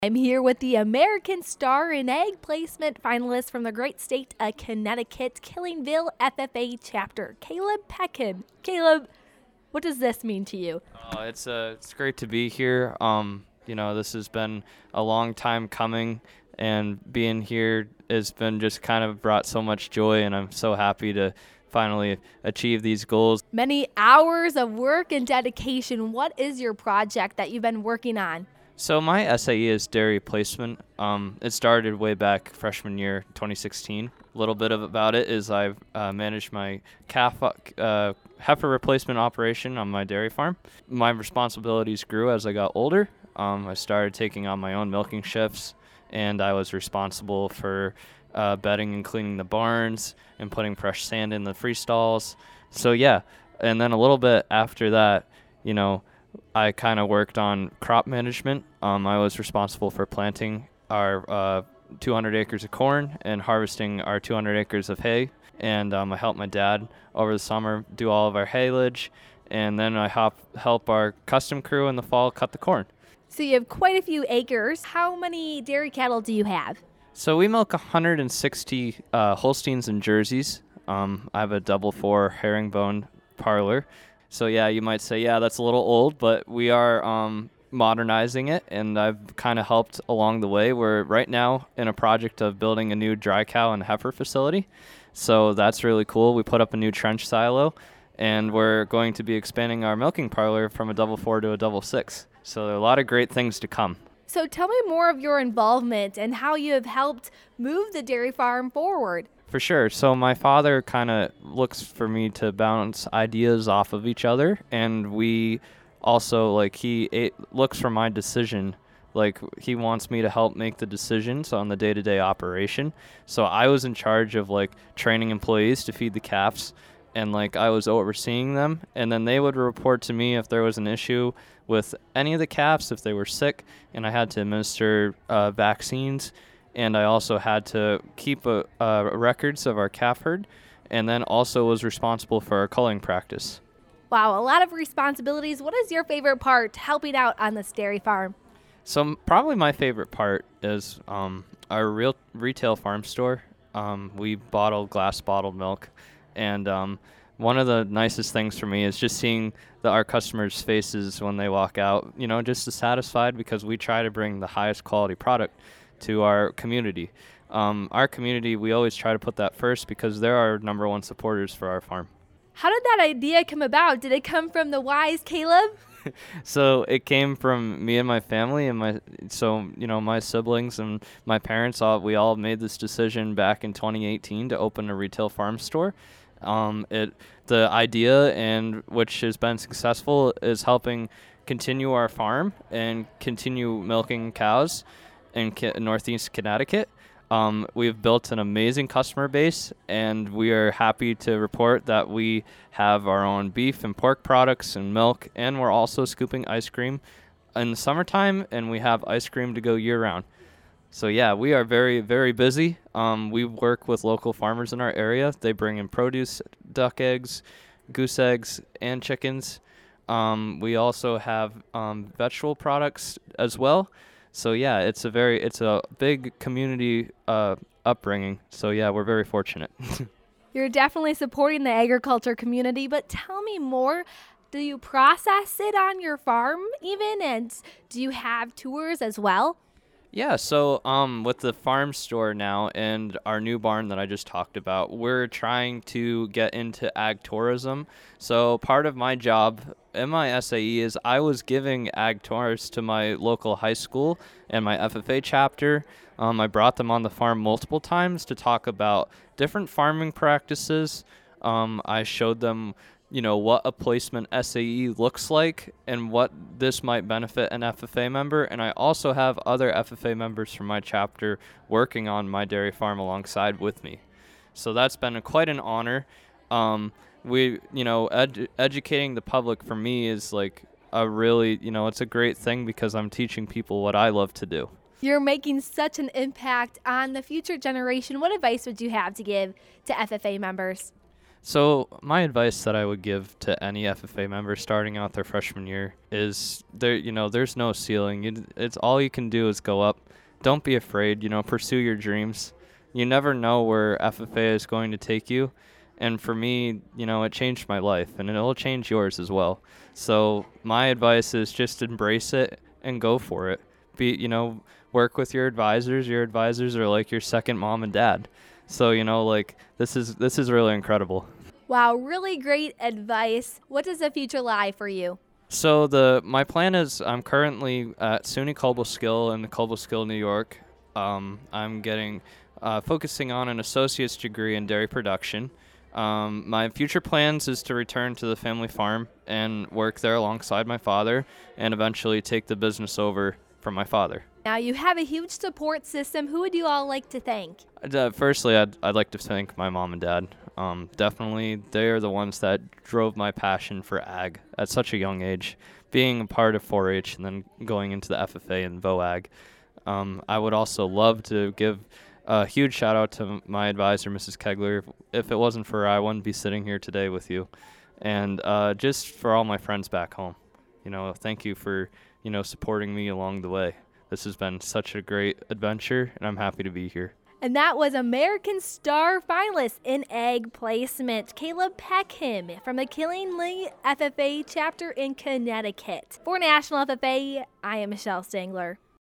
I'm here with the American Star in Egg Placement finalist from the great state of Connecticut, Killingville FFA chapter, Caleb Peckham. Caleb, what does this mean to you? It's great to be here. This has been a long time coming, and being here has been just kind of brought so much joy, and I'm so happy to finally achieve these goals. Many hours of work and dedication. What is your project that you've been working on? So my SAE is dairy placement. It started way back freshman year, 2016. A little bit about it is I've managed my heifer replacement operation on my dairy farm. My responsibilities grew as I got older. I started taking on my own milking shifts, and I was responsible for bedding and cleaning the barns and putting fresh sand in the free stalls. So yeah, and then a little bit after that, I kind of worked on crop management. I was responsible for planting our 200 acres of corn and harvesting our 200 acres of hay. And I helped my dad over the summer do all of our haylage. And then I help our custom crew in the fall cut the corn. So you have quite a few acres. How many dairy cattle do you have? So we milk 160 Holsteins and Jerseys. I have a double 4 herringbone parlor. So yeah, you might say, yeah, that's a little old, but we are modernizing it, and I've kind of helped along the way. We're right now in a project of building a new dry cow and heifer facility. So that's really cool. We put up a new trench silo, and we're going to be expanding our milking parlor from a double 4 to a double 6. So there are a lot of great things to come. So tell me more of your involvement and how you have helped move the dairy farm forward. For sure. So my father kind of looks for me to bounce ideas off of each other, and we also, looks for my decision. He wants me to help make the decisions on the day-to-day operation. So I was in charge of, training employees to feed the calves, and, I was overseeing them, and then they would report to me if there was an issue with any of the calves, if they were sick, and I had to administer vaccines. And I also had to keep records of our calf herd, and then also was responsible for our culling practice. Wow, a lot of responsibilities. What is your favorite part helping out on this dairy farm? So probably my favorite part is our real retail farm store. We glass bottled milk, and one of the nicest things for me is just seeing our customers' faces when they walk out, just as satisfied, because we try to bring the highest quality product to our community. Our community, we always try to put that first because they're our number one supporters for our farm. How did that idea come about? Did it come from the wise Caleb? So it came from me and my family, and my siblings and my parents. We all made this decision back in 2018 to open a retail farm store. The idea, and which has been successful, is helping continue our farm and continue milking cows in Northeast Connecticut. We've built an amazing customer base, and we are happy to report that we have our own beef and pork products and milk, and we're also scooping ice cream in the summertime, and we have ice cream to go year-round. So yeah, we are very, very busy. We work with local farmers in our area. They bring in produce, duck eggs, goose eggs, and chickens. We also have vegetable products as well. So yeah, it's a big community upbringing. So yeah, we're very fortunate. You're definitely supporting the agriculture community, but tell me more. Do you process it on your farm even, and do you have tours as well? Yeah, so with the farm store now and our new barn that I just talked about, we're trying to get into ag tourism. So part of my job in my SAE is I was giving ag tours to my local high school and my FFA chapter. I brought them on the farm multiple times to talk about different farming practices. I showed them what a placement SAE looks like and what this might benefit an FFA member. And I also have other FFA members from my chapter working on my dairy farm alongside with me. So that's been quite an honor. Educating the public for me is a really, it's a great thing because I'm teaching people what I love to do. You're making such an impact on the future generation. What advice would you have to give to FFA members? So my advice that I would give to any FFA member starting out their freshman year is there's no ceiling. It's all you can do is go up. Don't be afraid, pursue your dreams. You never know where FFA is going to take you. And for me, it changed my life, and it'll change yours as well. So my advice is just embrace it and go for it. Work with your advisors. Your advisors are like your second mom and dad. So, this is really incredible. Wow, really great advice. What does the future lie for you? So my plan is I'm currently at SUNY Cobleskill in Cobleskill, New York. I'm getting focusing on an associate's degree in dairy production. My future plans is to return to the family farm and work there alongside my father and eventually take the business over from my father. Now, you have a huge support system. Who would you all like to thank? Firstly, I'd like to thank my mom and dad. Definitely, they are the ones that drove my passion for ag at such a young age. Being a part of 4-H and then going into the FFA and VOAG. I would also love to give a huge shout out to my advisor, Mrs. Kegler. If it wasn't for her, I wouldn't be sitting here today with you. And just for all my friends back home, thank you for, supporting me along the way. This has been such a great adventure, and I'm happy to be here. And that was American Star finalist in egg placement, Caleb Peckham from the Killingly FFA chapter in Connecticut. For National FFA, I am Michelle Stangler.